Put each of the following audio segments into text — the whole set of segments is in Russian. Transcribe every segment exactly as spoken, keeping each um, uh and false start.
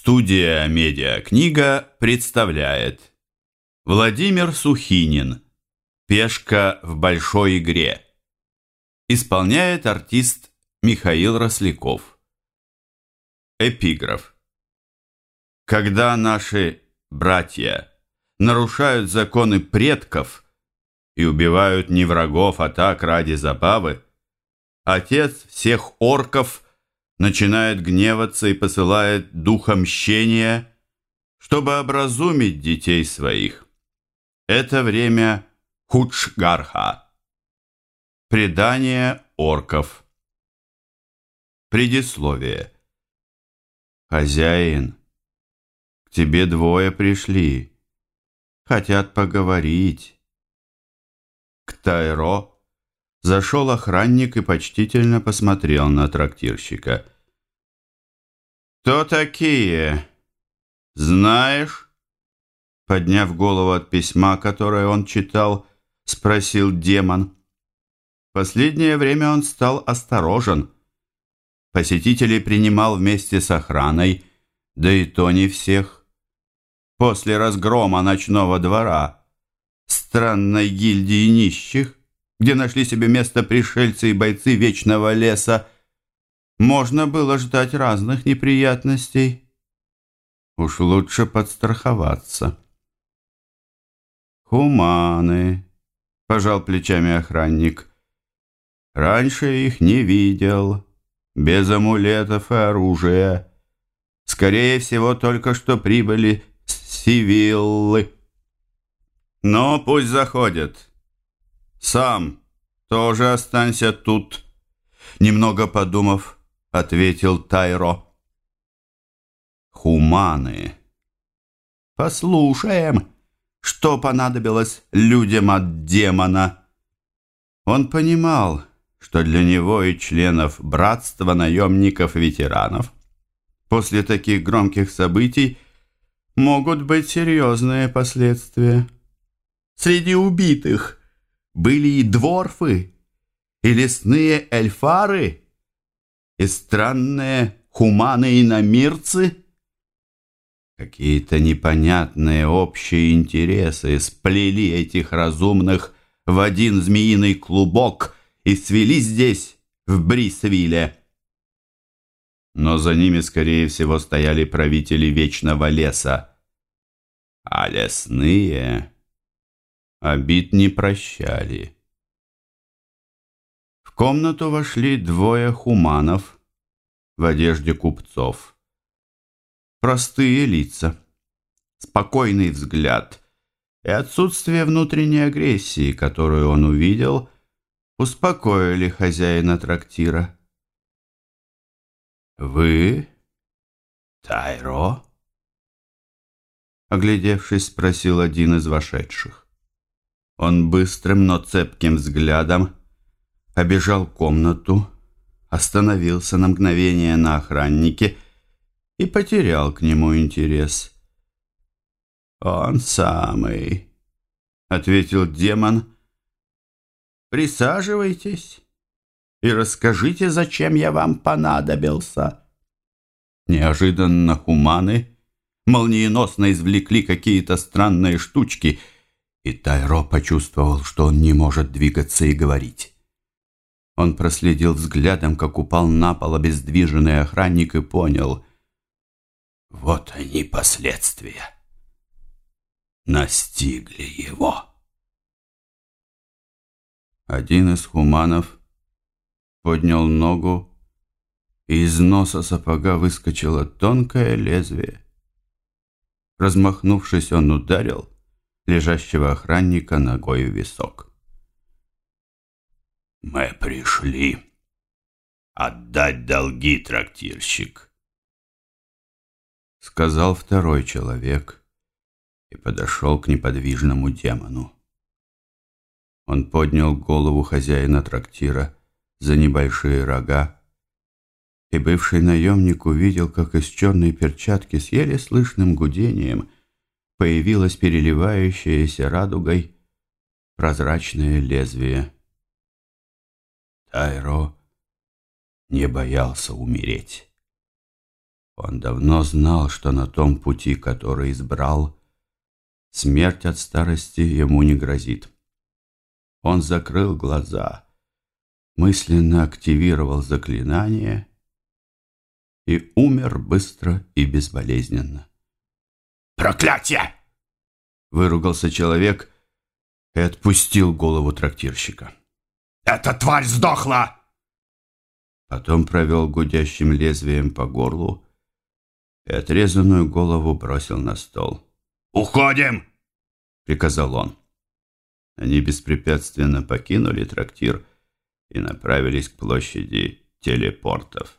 Студия «Медиакнига» представляет Владимир Сухинин «Пешка в большой игре». Исполняет артист Михаил Росляков. Эпиграф. Когда наши братья нарушают законы предков и убивают не врагов, а так ради забавы, отец всех орков начинает гневаться и посылает духа мщения, чтобы образумить детей своих. Это время Худшгарха. Предание орков. Предисловие. Хозяин, к тебе двое пришли. Хотят поговорить. К Тайро зашел охранник и почтительно посмотрел на трактирщика. «Кто такие? Знаешь?» Подняв голову от письма, которое он читал, спросил демон. Последнее время он стал осторожен. Посетителей принимал вместе с охраной, да и то не всех. После разгрома ночного двора, странной гильдии нищих, где нашли себе место пришельцы и бойцы Вечного леса, можно было ждать разных неприятностей. Уж лучше подстраховаться. «Хуманы», — пожал плечами охранник. «Раньше их не видел, без амулетов и оружия. Скорее всего, только что прибыли с Сивиллы. Но пусть заходят. Сам тоже останься тут», — немного подумав, ответил Тайро. Хуманы. Послушаем, что понадобилось людям от демона. Он понимал, что для него и членов братства наемников-ветеранов после таких громких событий могут быть серьезные последствия. Среди убитых были и дворфы, и лесные эльфары, и странные хуманы-иномирцы. Какие-то непонятные общие интересы сплели этих разумных в один змеиный клубок и свели здесь, в Брисвилле. Но за ними, скорее всего, стояли правители Вечного леса, а лесные обид не прощали. В комнату вошли двое хуманов в одежде купцов. Простые лица, спокойный взгляд и отсутствие внутренней агрессии, которую он увидел, успокоили хозяина трактира. «Вы Тайро?» Оглядевшись, спросил один из вошедших. Он быстрым, но цепким взглядом обежал комнату, остановился на мгновение на охраннике и потерял к нему интерес. «Он самый», — ответил демон. «Присаживайтесь и расскажите, зачем я вам понадобился». Неожиданно хуманы молниеносно извлекли какие-то странные штучки, и Тайро почувствовал, что он не может двигаться и говорить. Он проследил взглядом, как упал на пол обездвиженный охранник, и понял — вот они последствия. Настигли его. Один из хуманов поднял ногу, и из носа сапога выскочило тонкое лезвие. Размахнувшись, он ударил лежащего охранника ногой в висок. «Мы пришли отдать долги, трактирщик», — сказал второй человек и подошел к неподвижному демону. Он поднял голову хозяина трактира за небольшие рога, и бывший наемник увидел, как из черной перчатки с еле слышным гудением появилось переливающееся радугой прозрачное лезвие. Тайро не боялся умереть. Он давно знал, что на том пути, который избрал, смерть от старости ему не грозит. Он закрыл глаза, мысленно активировал заклинание и умер быстро и безболезненно. «Проклятие!» — выругался человек и отпустил голову трактирщика. «Эта тварь сдохла!» Потом провел гудящим лезвием по горлу и отрезанную голову бросил на стол. «Уходим!» — приказал он. Они беспрепятственно покинули трактир и направились к площади телепортов.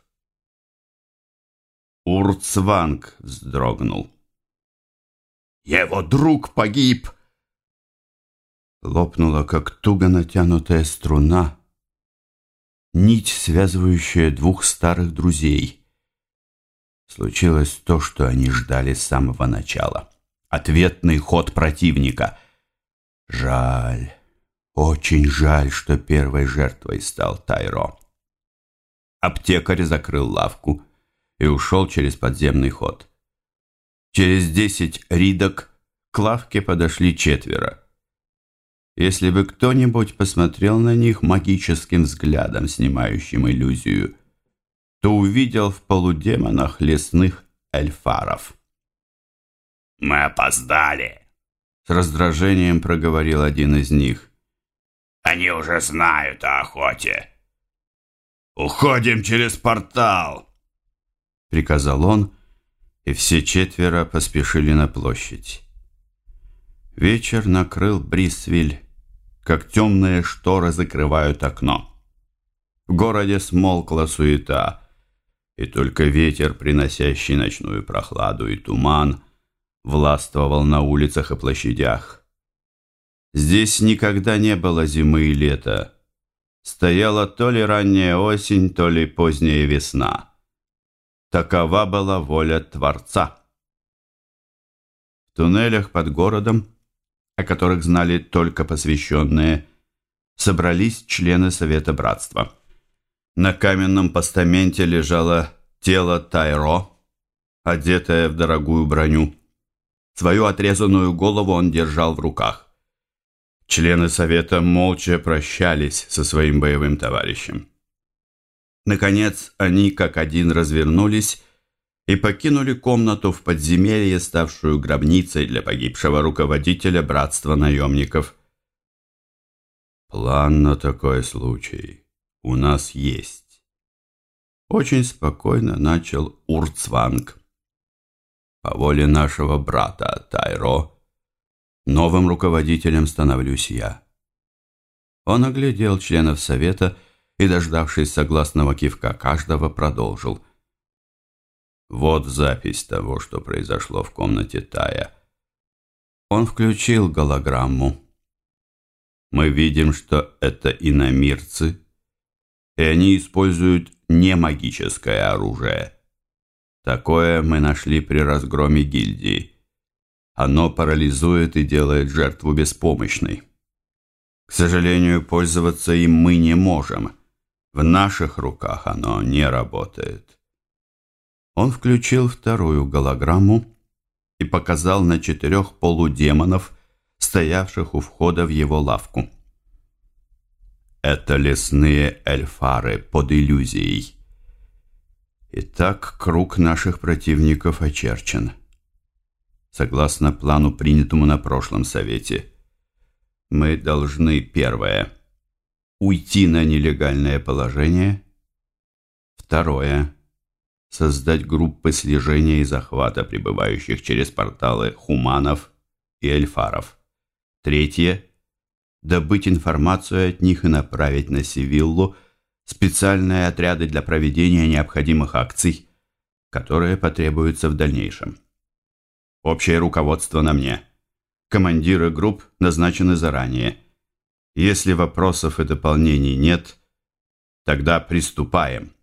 Урцванг вздрогнул. «Его друг погиб!» Лопнула, как туго натянутая струна, нить, связывающая двух старых друзей. Случилось то, что они ждали с самого начала. Ответный ход противника. Жаль, очень жаль, что первой жертвой стал Тайро. Аптекарь закрыл лавку и ушел через подземный ход. Через десять ридок к лавке подошли четверо. Если бы кто-нибудь посмотрел на них магическим взглядом, снимающим иллюзию, то увидел в полудемонах лесных эльфаров. «Мы опоздали!» — с раздражением проговорил один из них. «Они уже знают о охоте!» «Уходим через портал!» — приказал он, и все четверо поспешили на площадь. Вечер накрыл Брисвиль, как темные шторы закрывают окно. В городе смолкла суета, и только ветер, приносящий ночную прохладу и туман, властвовал на улицах и площадях. Здесь никогда не было зимы и лета. Стояла то ли ранняя осень, то ли поздняя весна. Такова была воля Творца. В туннелях под городом, о которых знали только посвященные, собрались члены Совета Братства. На каменном постаменте лежало тело Тайро, одетое в дорогую броню. Свою отрезанную голову он держал в руках. Члены Совета молча прощались со своим боевым товарищем. Наконец, они как один развернулись и покинули комнату в подземелье, ставшую гробницей для погибшего руководителя братства наемников. «План на такой случай у нас есть», — очень спокойно начал Урцванг. «По воле нашего брата Тайро новым руководителем становлюсь я». Он оглядел членов совета и, дождавшись согласного кивка каждого, продолжил. «Вот запись того, что произошло в комнате Тая». Он включил голограмму. «Мы видим, что это иномирцы, и они используют немагическое оружие. Такое мы нашли при разгроме гильдии. Оно парализует и делает жертву беспомощной. К сожалению, пользоваться им мы не можем. В наших руках оно не работает». Он включил вторую голограмму и показал на четырех полудемонов, стоявших у входа в его лавку. «Это лесные эльфары под иллюзией. Итак, круг наших противников очерчен. Согласно плану, принятому на прошлом совете, мы должны, первое, уйти на нелегальное положение, второе, создать группы слежения и захвата прибывающих через порталы хуманов и эльфаров, третье, добыть информацию от них и направить на Севиллу специальные отряды для проведения необходимых акций, которые потребуются в дальнейшем. Общее руководство на мне. Командиры групп назначены заранее. Если вопросов и дополнений нет, тогда приступаем».